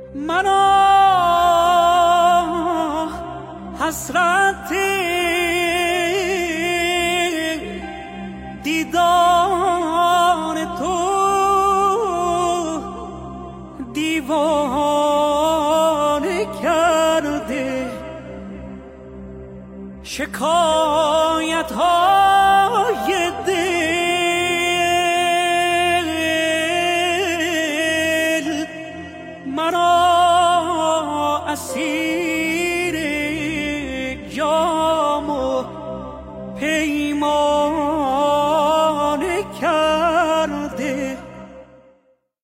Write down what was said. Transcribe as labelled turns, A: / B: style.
A: منو حسرت دیدار تو دیوانه کرده، شکایت های دل مرا اسیر